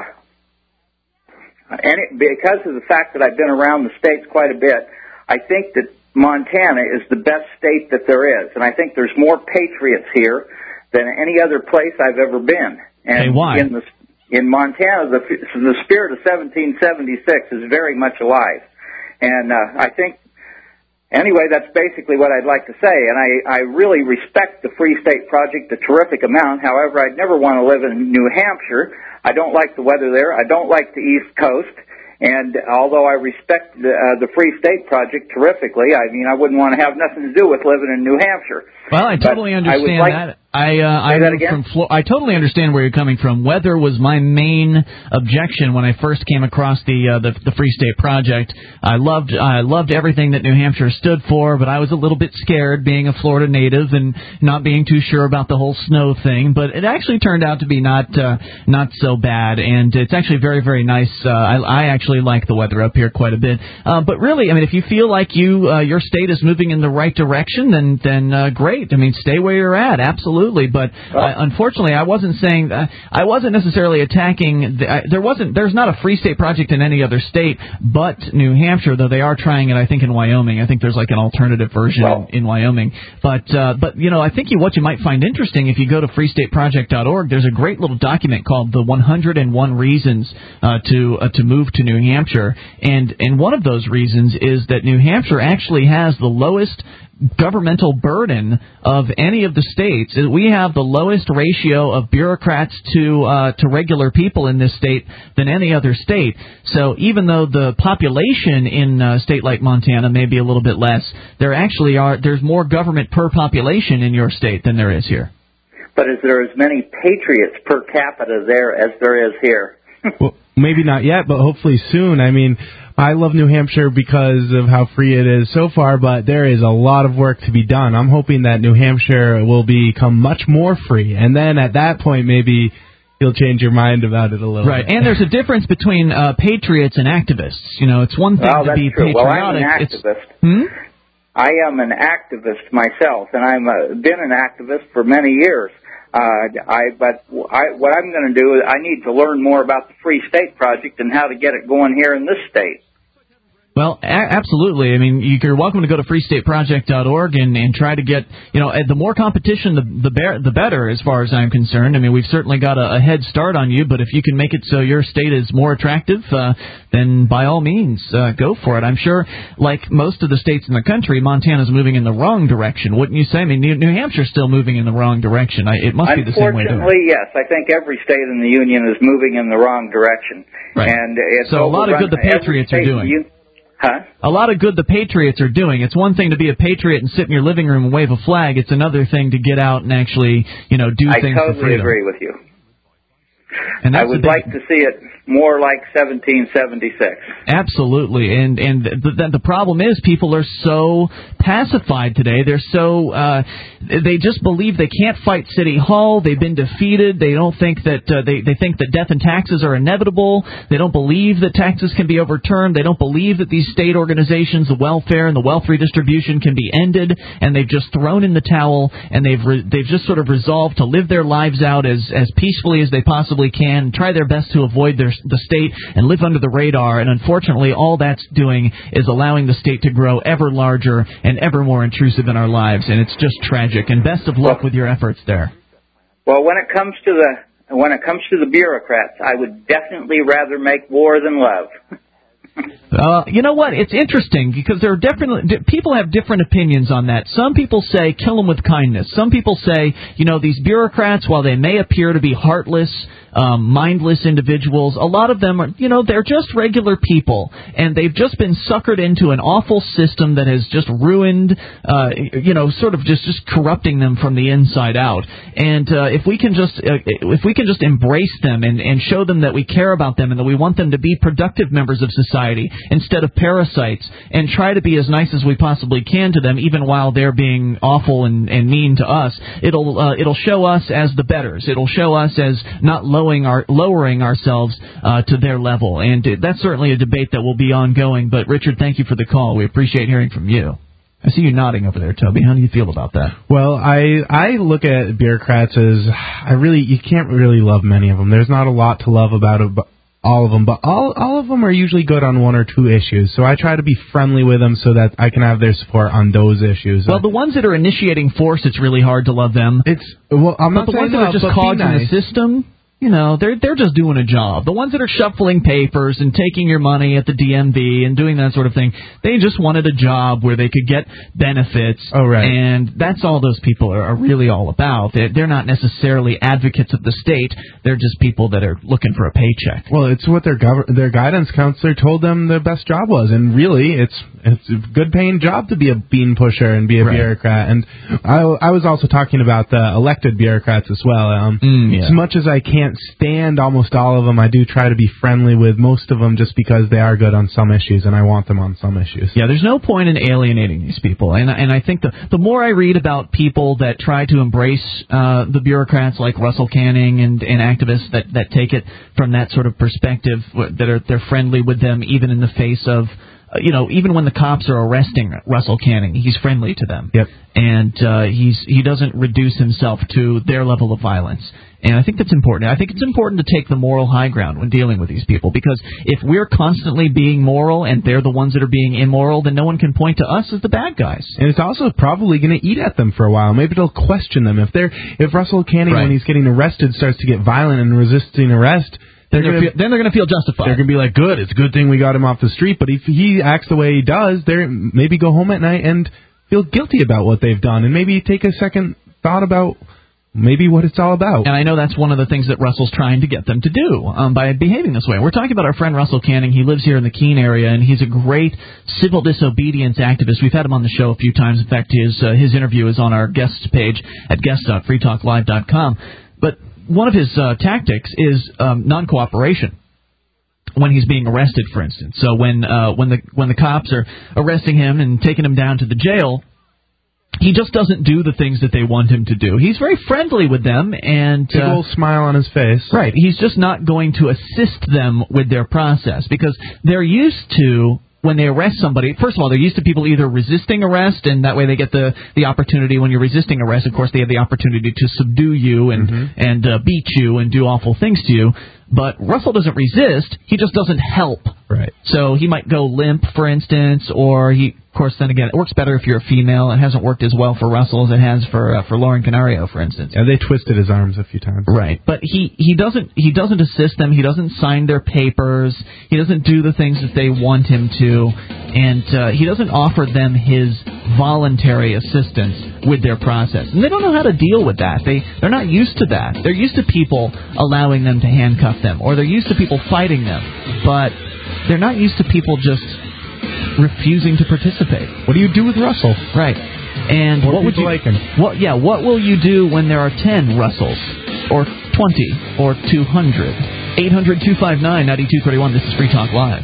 because of the fact that I've been around the states quite a bit, I think that Montana is the best state that there is, and I think there's more patriots here than any other place I've ever been. And why? In Montana, the spirit of 1776 is very much alive, and I think. Anyway, that's basically what I'd like to say, and I really respect the Free State Project a terrific amount. However, I'd never want to live in New Hampshire. I don't like the weather there. I don't like the East Coast, and although I respect the Free State Project terrifically, I mean, I wouldn't want to have nothing to do with living in New Hampshire. Well, I totally understand that. I totally understand where you're coming from. Weather was my main objection when I first came across the Free State Project. I loved everything that New Hampshire stood for, but I was a little bit scared being a Florida native and not being too sure about the whole snow thing. But it actually turned out to be not so bad, and it's actually very, very nice. I actually like the weather up here quite a bit. But really, I mean, if you feel like your state is moving in the right direction, then great. I mean, stay where you're at. Absolutely. But unfortunately, I wasn't saying I wasn't necessarily attacking. There's not a Free State Project in any other state but New Hampshire, though they are trying it. I think in Wyoming. I think there's like an alternative version in Wyoming. But I think what you might find interesting if you go to freestateproject.org, there's a great little document called the 101 Reasons to move to New Hampshire, and one of those reasons is that New Hampshire actually has the lowest governmental burden of any of the states. We have the lowest ratio of bureaucrats to regular people in this state than any other state. So even though the population in a state like Montana may be a little bit less, there's more government per population in your state than there is here. But is there as many patriots per capita there as there is here? Well, maybe not yet, but hopefully soon. I mean, I love New Hampshire because of how free it is so far, but there is a lot of work to be done. I'm hoping that New Hampshire will become much more free, and then at that point maybe you'll change your mind about it a little right. bit. And there's a difference between patriots and activists. You know, it's one thing to be true. patriotic. Well, I'm an activist. I am an activist myself, and I've been an activist for many years. What I'm going to do is I need to learn more about the Free State Project and how to get it going here in this state. Well, absolutely. I mean, you're welcome to go to freestateproject.org and try to get, the more competition, the better, as far as I'm concerned. I mean, we've certainly got a head start on you, but if you can make it so your state is more attractive, then by all means, go for it. I'm sure, like most of the states in the country, Montana's moving in the wrong direction, wouldn't you say? I mean, New Hampshire's still moving in the wrong direction. It must be the same way. Unfortunately, yes. I think every state in the Union is moving in the wrong direction. Right. And it's so a lot of good the Patriots are doing. A lot of good the Patriots are doing. It's one thing to be a patriot and sit in your living room and wave a flag. It's another thing to get out and actually, do things for freedom. I totally agree with you. And I would like to see it more like 1776. Absolutely, and the problem is people are so pacified today. They're so they just believe they can't fight City Hall. They've been defeated. They don't think that they think that death and taxes are inevitable. They don't believe that taxes can be overturned. They don't believe that these state organizations, the welfare and the wealth redistribution, can be ended. And they've just thrown in the towel, and they've just sort of resolved to live their lives out as peacefully as they possibly can, try their best to avoid the state and live under the radar. And unfortunately, all that's doing is allowing the state to grow ever larger and ever more intrusive in our lives. And it's just tragic. And best of luck with your efforts there. Well, when it comes to the bureaucrats, I would definitely rather make war than love. You know what? It's interesting because there are people have different opinions on that. Some people say kill them with kindness. Some people say, these bureaucrats, while they may appear to be heartless, mindless individuals, a lot of them are, they're just regular people, and they've just been suckered into an awful system that has just ruined, sort of just corrupting them from the inside out. And if we can just embrace them and show them that we care about them and that we want them to be productive members of society instead of parasites, and try to be as nice as we possibly can to them, even while they're being awful and mean to us, it'll show us as the betters. It'll show us as not lowering ourselves to their level. And that's certainly a debate that will be ongoing. But, Richard, thank you for the call. We appreciate hearing from you. I see you nodding over there, Toby. How do you feel about that? Well, I look at bureaucrats as you can't really love many of them. There's not a lot to love about all of them, but all of them are usually good on one or two issues. So I try to be friendly with them so that I can have their support on those issues. Well, the ones that are initiating force, it's really hard to love them. I'm not the saying ones that are just cogs in the system. they're just doing a job. The ones that are shuffling papers and taking your money at the DMV and doing that sort of thing, they just wanted a job where they could get benefits. Oh, right. And that's all those people are really all about. They're not necessarily advocates of the state. They're just people that are looking for a paycheck. Well, it's what their guidance counselor told them the best job was, and really, it's a good paying job to be a bean pusher and be a bureaucrat. And I was also talking about the elected bureaucrats as well. As much as I can't stand almost all of them, I do try to be friendly with most of them just because they are good on some issues, and I want them on some issues. Yeah, there's no point in alienating these people. And I think the more I read about people that try to embrace the bureaucrats like Russell Canning and activists that take it from that sort of perspective, they're friendly with them even in the face of, even when the cops are arresting Russell Canning, he's friendly to them. Yep. And he doesn't reduce himself to their level of violence. And I think that's important. I think it's important to take the moral high ground when dealing with these people, because if we're constantly being moral and they're the ones that are being immoral, then no one can point to us as the bad guys. And it's also probably going to eat at them for a while. Maybe they'll question them. If Russell Canning, when he's getting arrested, starts to get violent and resisting arrest, then they're going to feel justified. They're going to be like, good, it's a good thing we got him off the street. But if he acts the way he does, they maybe go home at night and feel guilty about what they've done, and maybe take a second thought about maybe what it's all about. And I know that's one of the things that Russell's trying to get them to do by behaving this way. We're talking about our friend Russell Canning. He lives here in the Keene area, and he's a great civil disobedience activist. We've had him on the show a few times. In fact, his interview is on our guests page at guests.freetalklive.com. But one of his tactics is non-cooperation when he's being arrested, for instance. So when the cops are arresting him and taking him down to the jail, he just doesn't do the things that they want him to do. He's very friendly with them, and big old smile on his face. Right. He's just not going to assist them with their process, because they're used to, when they arrest somebody, first of all, they're used to people either resisting arrest, and that way they get the opportunity when you're resisting arrest. Of course, they have the opportunity to subdue you and beat you and do awful things to you. But Russell doesn't resist. He just doesn't help. Right. So he might go limp, for instance, or of course, then again, it works better if you're a female. It hasn't worked as well for Russell as it has for Lauren Canario, for instance. Yeah, they twisted his arms a few times. Right. But he doesn't assist them. He doesn't sign their papers. He doesn't do the things that they want him to, and he doesn't offer them his voluntary assistance with their process. And they don't know how to deal with that. They're not used to that. They're used to people allowing them to handcuff them, or they're used to people fighting them, but they're not used to people just refusing to participate. What do you do with Russell? Right. And what would you like him? What will you do when there are 10 Russells, or 20, or 200? 800-259-9231. This is Free Talk Live.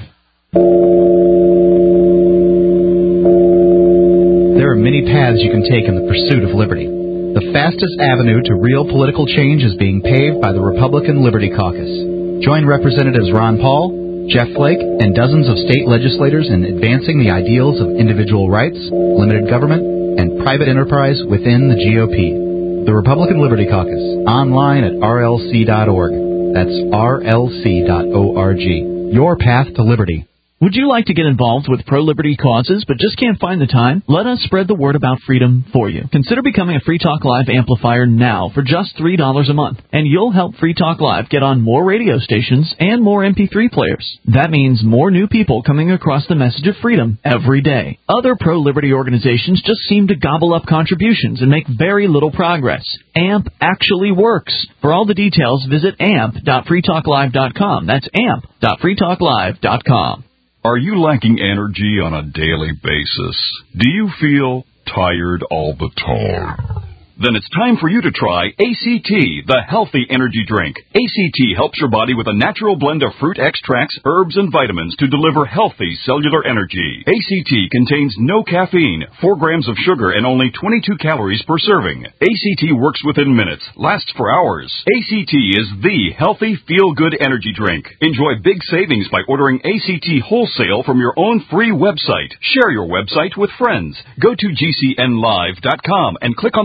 There are many paths you can take in the pursuit of liberty. The fastest avenue to real political change is being paved by the Republican Liberty Caucus. Join Representatives Ron Paul, Jeff Flake, and dozens of state legislators in advancing the ideals of individual rights, limited government, and private enterprise within the GOP. The Republican Liberty Caucus, online at rlc.org. That's rlc.org. Your path to liberty. Would you like to get involved with pro-liberty causes but just can't find the time? Let us spread the word about freedom for you. Consider becoming a Free Talk Live amplifier now for just $3 a month, and you'll help Free Talk Live get on more radio stations and more MP3 players. That means more new people coming across the message of freedom every day. Other pro-liberty organizations just seem to gobble up contributions and make very little progress. AMP actually works. For all the details, visit amp.freetalklive.com. That's amp.freetalklive.com. Are you lacking energy on a daily basis? Do you feel tired all the time? Then it's time for you to try ACT, the healthy energy drink. ACT helps your body with a natural blend of fruit extracts, herbs, and vitamins to deliver healthy cellular energy. ACT contains no caffeine, 4 grams of sugar, and only 22 calories per serving. ACT works within minutes, lasts for hours. ACT is the healthy, feel-good energy drink. Enjoy big savings by ordering ACT wholesale from your own free website. Share your website with friends. Go to GCNlive.com and click on the sponsors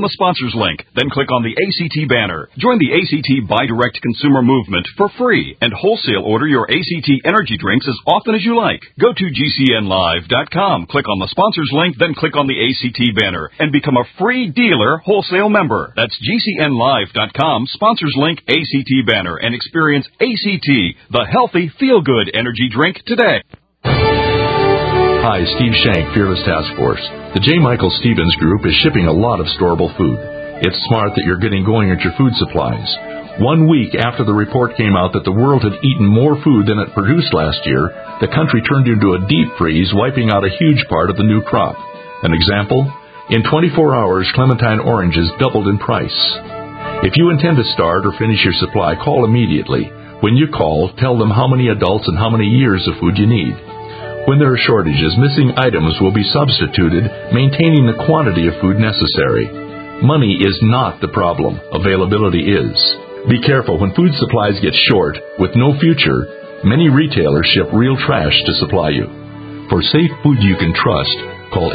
sponsors link, then click on the ACT banner. Join the ACT Buy Direct consumer movement for free and wholesale order your ACT energy drinks as often as you like. Go to GCNlive.com, click on the sponsors link, then click on the ACT banner and become a free dealer wholesale member. That's GCNlive.com, sponsors link, ACT banner, and experience ACT, the healthy, feel-good energy drink today. Hi, Steve Shank, Fearless Task Force. The J. Michael Stevens Group is shipping a lot of storable food. It's smart that you're getting going at your food supplies. 1 week after the report came out that the world had eaten more food than it produced last year, the country turned into a deep freeze, wiping out a huge part of the new crop. An example? In 24 hours, clementine oranges doubled in price. If you intend to start or finish your supply, call immediately. When you call, tell them how many adults and how many years of food you need. When there are shortages, missing items will be substituted, maintaining the quantity of food necessary. Money is not the problem. Availability is. Be careful when food supplies get short. With no future, many retailers ship real trash to supply you. For safe food you can trust, call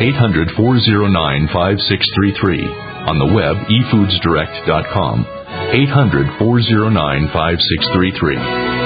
800-409-5633. On the web, efoodsdirect.com. 800-409-5633.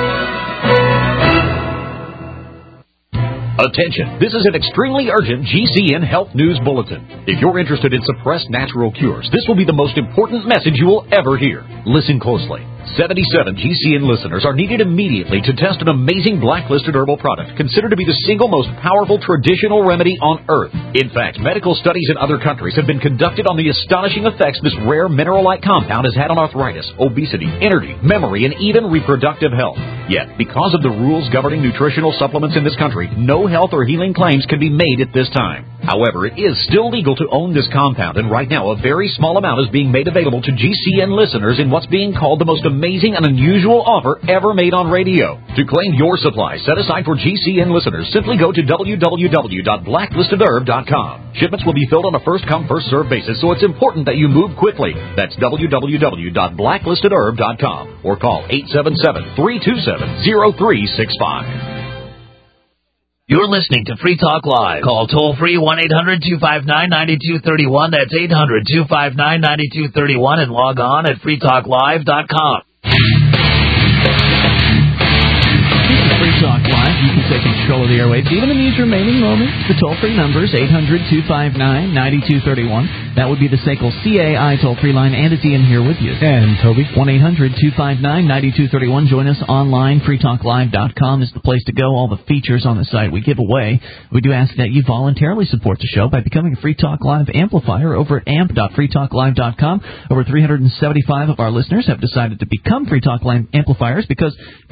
Attention, this is an extremely urgent GCN Health News Bulletin. If you're interested in suppressed natural cures, this will be the most important message you will ever hear. Listen closely. 77 GCN listeners are needed immediately to test an amazing blacklisted herbal product considered to be the single most powerful traditional remedy on earth. In fact, medical studies in other countries have been conducted on the astonishing effects this rare mineral-like compound has had on arthritis, obesity, energy, memory, and even reproductive health. Yet, because of the rules governing nutritional supplements in this country, no health or healing claims can be made at this time. However, it is still legal to own this compound, and right now a very small amount is being made available to GCN listeners in what's being called the most amazing and unusual offer ever made on radio. To claim your supply set aside for GCN listeners, simply go to www.blacklistedherb.com. Shipments will be filled on a first-come, first-served basis, so it's important that you move quickly. That's www.blacklistedherb.com or call 877-327-0365. You're listening to Free Talk Live. Call toll-free 1-800-259-9231. That's 800-259-9231 and log on at freetalklive.com. Free Talk Live. You can take control of the airwaves, even in these remaining moments. The toll-free numbers, 800-259-9231. That would be the SACL CAI toll-free line, and it's Ian here with you. And Toby. 1-800-259-9231. Join us online. freetalklive.com is the place to go. All the features on the site we give away. We do ask that you voluntarily support the show by becoming a Free Talk Live amplifier over at amp.freetalklive.com. Over 375 of our listeners have decided to become Free Talk Live amplifiers because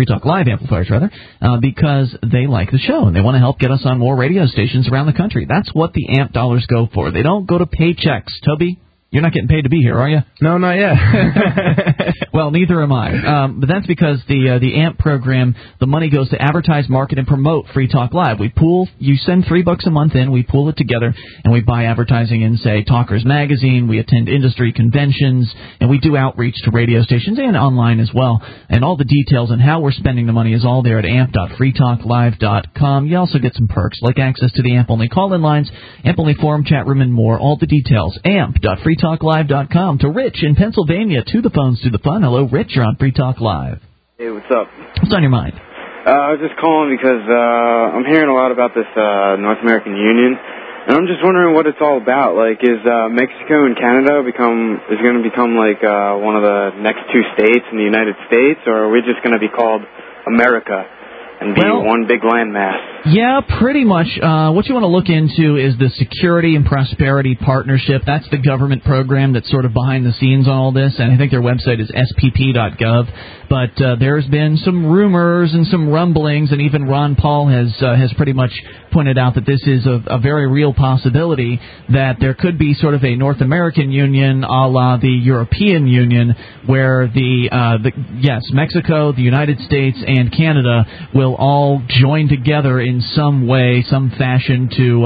they like the show and they want to help get us on more radio stations around the country. That's what the AMP dollars go for. They don't go to paychecks. Toby, you're not getting paid to be here, are you? No, not yet. Well, neither am I. But that's because the AMP program, the money goes to advertise, market, and promote Free Talk Live. You send $3 a month in, we pool it together, and we buy advertising in, say, Talkers Magazine. We attend industry conventions, and we do outreach to radio stations and online as well. And all the details on how we're spending the money is all there at amp.freetalklive.com. You also get some perks, like access to the AMP-only call-in lines, AMP-only forum, chat room, and more. All the details, amp.freetalklive.com. To Rich in Pennsylvania, to the phones, to the fun. Hello, Rich. You're on Free Talk Live. Hey, what's up? What's on your mind? I was just calling because I'm hearing a lot about this North American Union, and I'm just wondering what it's all about. Like, is Mexico and Canada going to become like one of the next two states in the United States, or are we just going to be called America and be one big landmass? Yeah, pretty much. What you want to look into is the Security and Prosperity Partnership. That's the government program that's sort of behind the scenes on all this, and I think their website is spp.gov. But there's been some rumors and some rumblings, and even Ron Paul has pretty much pointed out that this is a very real possibility, that there could be sort of a North American Union a la the European Union, where Mexico, the United States, and Canada will all join together in some way, some fashion to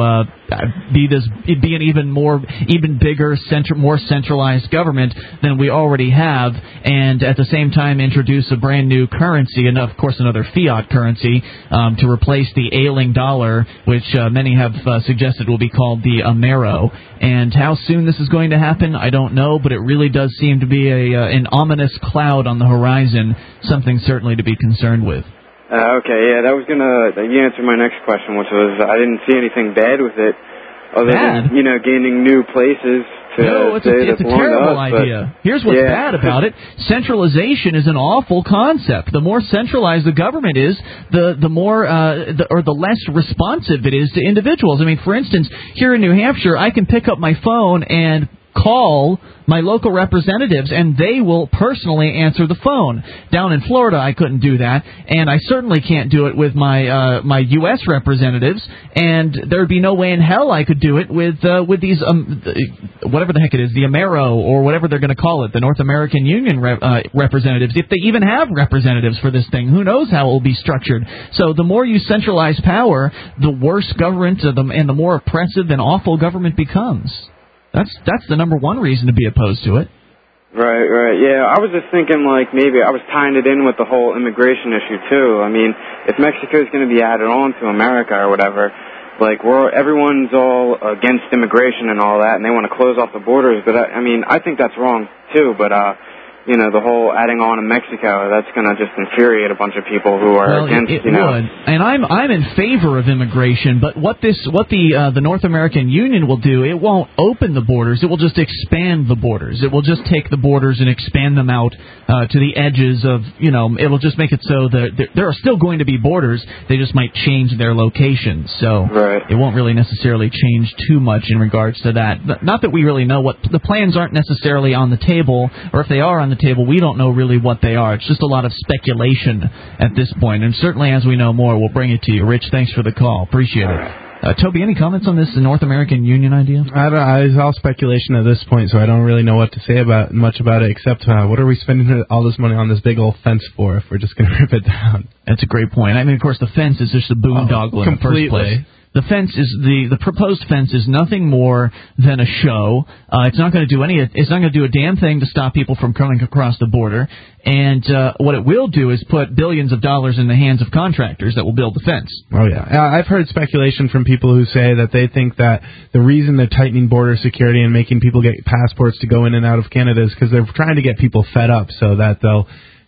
be an even bigger, more centralized government than we already have, and at the same time introduce a brand new currency, and of course another fiat currency, to replace the ailing dollar, which many have suggested will be called the Amero. And how soon this is going to happen, I don't know, but it really does seem to be an ominous cloud on the horizon, something certainly to be concerned with. Okay, yeah, you answered my next question, which was I didn't see anything bad with it, other than, gaining new places to No, it's a terrible idea. Here's what's bad about it. Centralization is an awful concept. The more centralized the government is, the more, the less responsive it is to individuals. I mean, for instance, here in New Hampshire, I can pick up my phone and call my local representatives, and they will personally answer the phone. Down in Florida, I couldn't do that, and I certainly can't do it with my my U.S. representatives, and there would be no way in hell I could do it with these, whatever the heck it is, the Amero, or whatever they're going to call it, the North American Union representatives, if they even have representatives for this thing. Who knows how it will be structured. So the more you centralize power, the worse government and the more oppressive and awful government becomes. That's the number one reason to be opposed to it. Right. Yeah, I was just thinking, maybe I was tying it in with the whole immigration issue, too. I mean, if Mexico is going to be added on to America or whatever, everyone's all against immigration and all that, and they want to close off the borders. But, I think that's wrong, too. But, the whole adding on of Mexico, that's going to just infuriate a bunch of people who are against, it would. And I'm in favor of immigration, but what the North American Union will do, it won't open the borders, it will just expand the borders. It will just take the borders and expand them out to the edges of, it will just make it so that there are still going to be borders, they just might change their locations. So it won't really necessarily change too much in regards to that. Not that we really know what the plans aren't necessarily on the table, or if they are on the table, we don't know really what they are. It's just a lot of speculation at this point, and certainly as we know more, we'll bring it to you. Rich, thanks for the call. Appreciate it. Toby, any comments on this North American Union idea? It's all speculation at this point, so I don't really know what to say much about it, except what are we spending all this money on this big old fence for if we're just going to rip it down? That's a great point. I mean, of course, the fence is just a boondoggle in the first place. The fence is the proposed fence is nothing more than a show. It's not going to do It's not going to do a damn thing to stop people from coming across the border. And what it will do is put billions of dollars in the hands of contractors that will build the fence. Oh yeah, I've heard speculation from people who say that they think that the reason they're tightening border security and making people get passports to go in and out of Canada is because they're trying to get people fed up so that they'll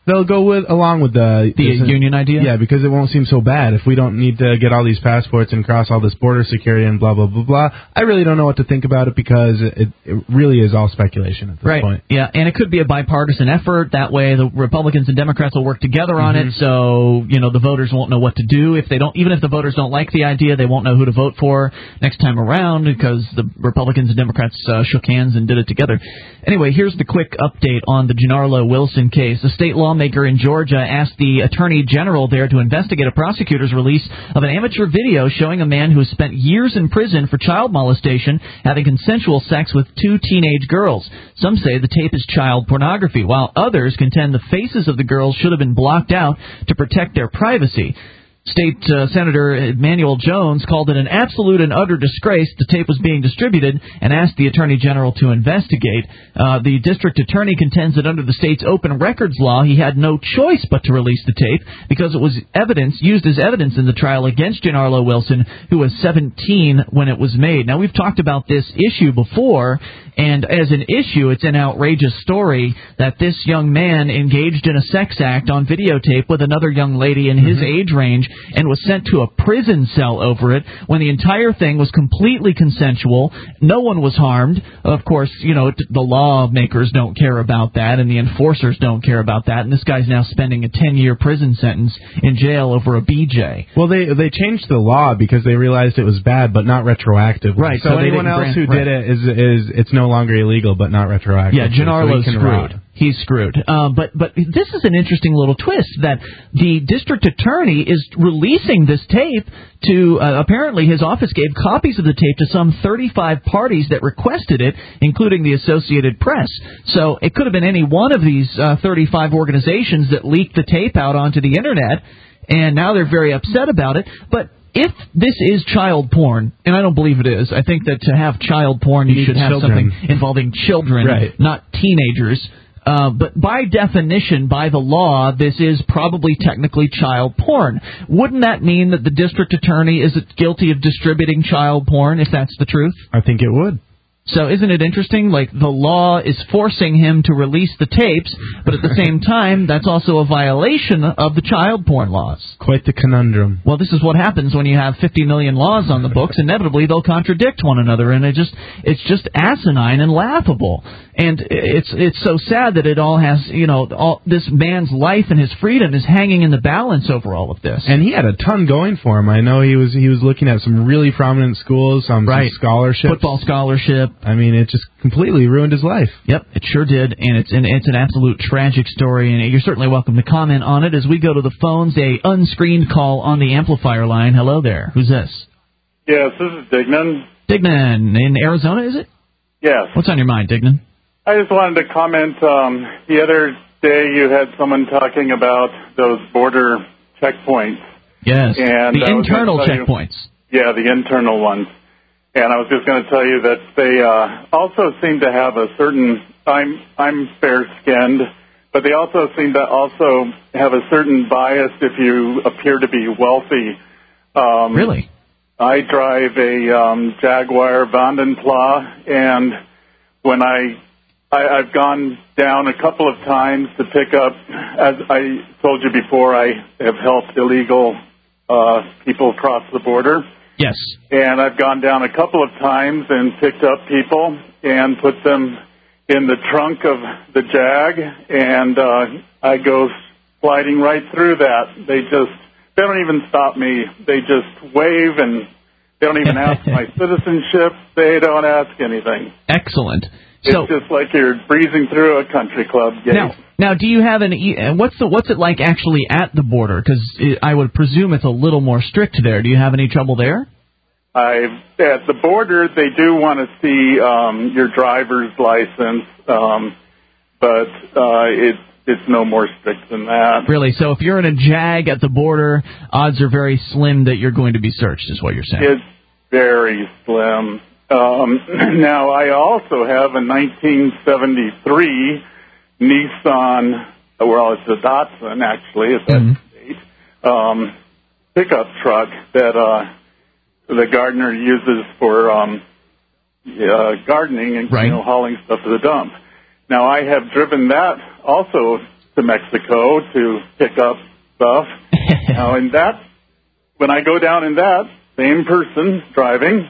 go along with the union idea? Yeah, because it won't seem so bad if we don't need to get all these passports and cross all this border security and blah, blah, blah, blah. I really don't know what to think about it because it really is all speculation at this point. Yeah, and it could be a bipartisan effort. That way the Republicans and Democrats will work together on it, so, the voters won't know what to do. Even if the voters don't like the idea, they won't know who to vote for next time around because the Republicans and Democrats shook hands and did it together. Anyway, here's the quick update on the Gennaro Wilson case. The state lawmaker in Georgia asked the attorney general there to investigate a prosecutor's release of an amateur video showing a man who has spent years in prison for child molestation having consensual sex with 2 teenage girls. Some say the tape is child pornography, while others contend the faces of the girls should have been blocked out to protect their privacy. State Senator Emanuel Jones called it an absolute and utter disgrace the tape was being distributed and asked the Attorney General to investigate. The district attorney contends that under the state's open records law, he had no choice but to release the tape because it was used as evidence in the trial against Gennaro Wilson, who was 17 when it was made. Now, we've talked about this issue before, and as an issue, it's an outrageous story that this young man engaged in a sex act on videotape with another young lady in his age range and was sent to a prison cell over it when the entire thing was completely consensual. No one was harmed. Of course, the lawmakers don't care about that, and the enforcers don't care about that, and this guy's now spending a 10-year prison sentence in jail over a BJ. Well, they changed the law because they realized it was bad, but not retroactive. Right. So anyone else who did it it's no longer illegal, but not retroactive. Yeah, Gennaro's screwed. He's screwed. But this is an interesting little twist that the district attorney is releasing this tape to, apparently his office gave copies of the tape to some 35 parties that requested it, including the Associated Press. So it could have been any one of these 35 organizations that leaked the tape out onto the Internet, and now they're very upset about it. But if this is child porn, and I don't believe it is, I think that to have child porn, you should have something involving children, not teenagers. But by definition, by the law, this is probably technically child porn. Wouldn't that mean that the district attorney is guilty of distributing child porn, if that's the truth? I think it would. So isn't it interesting? Like, the law is forcing him to release the tapes, but at the same time, that's also a violation of the child porn laws. Quite the conundrum. Well, this is what happens when you have 50 million laws on the books. Inevitably, they'll contradict one another, and it's just asinine and laughable. And it's so sad that it all has, this man's life and his freedom is hanging in the balance over all of this. And he had a ton going for him. I know he was looking at some really prominent schools, some scholarships. Football scholarship. I mean, it just completely ruined his life. Yep, it sure did, and it's an absolute tragic story, and you're certainly welcome to comment on it as we go to the phones. A unscreened call on the amplifier line. Hello there. Who's this? Yes, this is Dignan. Dignan, in Arizona, is it? Yes. What's on your mind, Dignan? I just wanted to comment, the other day you had someone talking about those border checkpoints. Yes, and the internal checkpoints. Yeah, the internal ones. And I was just going to tell you that they also seem to have a certain, I'm fair-skinned, but they also seem to also have a certain bias if you appear to be wealthy. Really? I drive a Jaguar Vandenpla, and when I've gone down a couple of times to pick up, as I told you before, I have helped illegal people cross the border. Yes. And I've gone down a couple of times and picked up people and put them in the trunk of the Jag, and I go sliding right through that. They don't even stop me. They just wave, and they don't even ask my citizenship. They don't ask anything. Excellent. It's just like you're breezing through a country club gate. Now, do you have what's it like actually at the border? Because I would presume it's a little more strict there. Do you have any trouble there? At the border, they do want to see your driver's license, but it's no more strict than that. Really? So if you're in a Jag at the border, odds are very slim that you're going to be searched, is what you're saying? It's very slim. Now, I also have a 1973 Nissan, well, it's a Datsun, actually. It's a pickup truck that the gardener uses for gardening and hauling stuff to the dump. Now, I have driven that also to Mexico to pick up stuff. Now, when I go down in that, same person driving,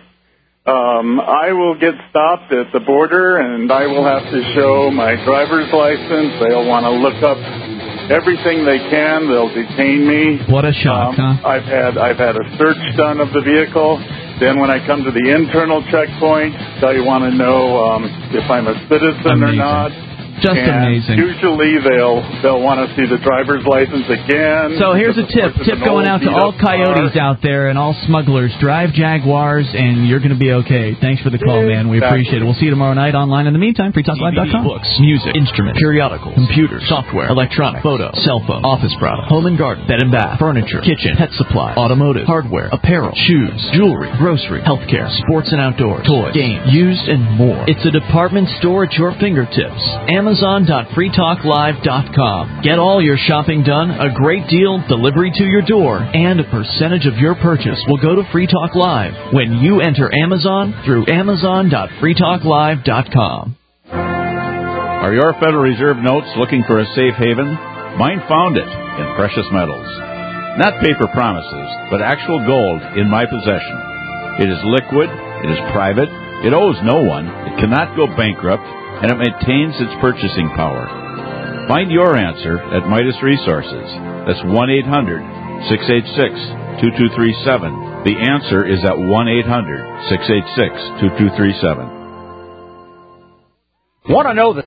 I will get stopped at the border, and I will have to show my driver's license. They'll want to look up everything they can. They'll detain me. What a shock, huh? I've had a search done of the vehicle. Then when I come to the internal checkpoint, they want to know if I'm a citizen or not. Just amazing. Usually they'll want to see the driver's license again. So here's a tip going out to all coyotes out there and all smugglers. Drive Jaguars and you're going to be okay. Thanks for the call, man. We appreciate it. We'll see you tomorrow night online. In the meantime, freetalklive.com. Books, music, instruments, periodicals, computers, software, electronics, photo, cell phone, office products, home and garden, bed and bath, furniture, kitchen, pet supply, automotive, hardware, apparel, shoes, jewelry, grocery, healthcare, sports and outdoors, toys, games, used, and more. It's a department store at your fingertips. Amazon.freetalklive.com. Get all your shopping done, a great deal, delivery to your door, and a percentage of your purchase will go to Free Talk Live when you enter Amazon through Amazon.freetalklive.com. Are your Federal Reserve notes looking for a safe haven? Mine found it in precious metals. Not paper promises, but actual gold in my possession. It is liquid, it is private, it owes no one, it cannot go bankrupt, and it maintains its purchasing power. Find your answer at Midas Resources. That's 1-800-686-2237. The answer is at 1-800-686-2237. Want to know the